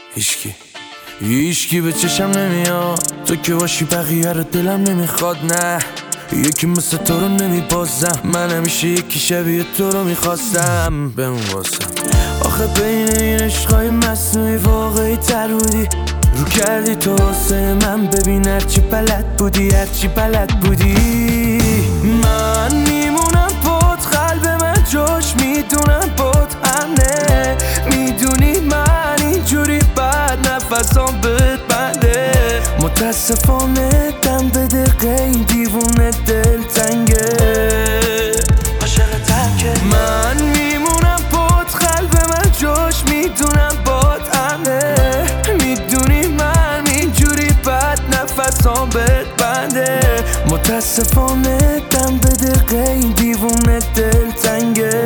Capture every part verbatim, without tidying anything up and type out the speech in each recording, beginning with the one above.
هیشکی هیشکی به چشم نمیاد، تو که باشی بقیه رو دلم نمیخواد. نه یکی مثل تو رو نمیبازم، من همیشه یکی شبیه تو رو میخواستم. بمون واسم آخه بین این عشقای مصنوعی واقعی تر بودی، رو کردی تو واسه من. ببین هرچی بلد بودی هرچی بلد بودی. من میمونم بود، قلب من جاش میدونم بود همه. میدونی من اینجوری بد نفسام بهت بنده. متاسفانه دم به دقیقه این دیوونه دل تنگه، عاشق تنگه. من میمونم بود، قلب من جاش میدونم بود همه. میدونی من اینجوری بد نفسام بهت بنده. متاسفانه دم به دقیقه این دیوونه دل تنگه.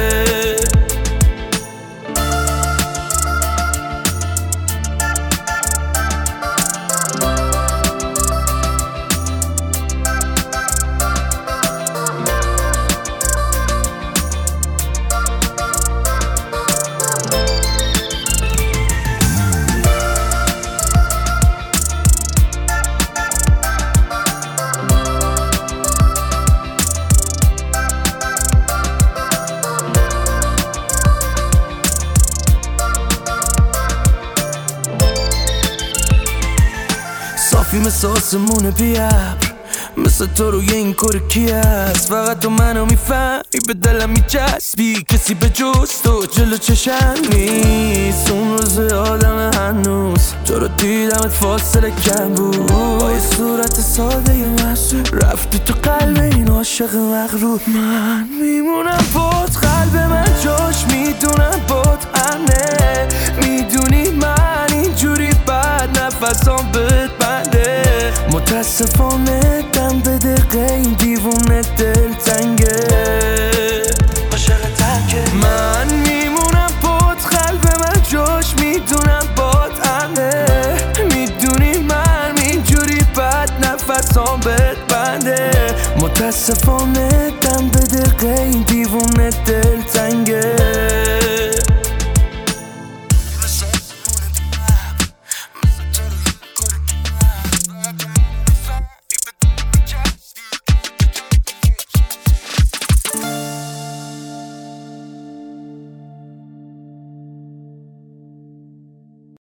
صافی مثل آسمون بیابر، مثل تو روی این کار کی هست؟ فقط تو منو میفهمی، به دلم میچسبی. کسی به جز تو جلو چشم نیست. اون روز آدم هنوز تو رو دیدمت فاصله کم بود. با یه صورت ساده یه محصول رفتی تو قلب این عاشق مغرور. من میمونم بود، قلب من جاش میدونم بود همه. میدونی من اینجوری بد نفسام بهت بنده. متاسفانه دم به دقیقه این دیوونه دل تنگه، عاشق تنگه. من میمونم بود، قلب من جاش میدونم بود همه. میدونی من اینجوری بد نفسام بهت بنده. متاسفانه دم به دقیقه این دیوونه دل تنگه.